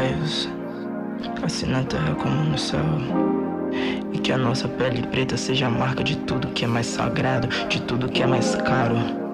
raios, assim na terra como no céu. E que a nossa pele preta seja a marca de tudo que é mais sagrado, de tudo que é mais caro.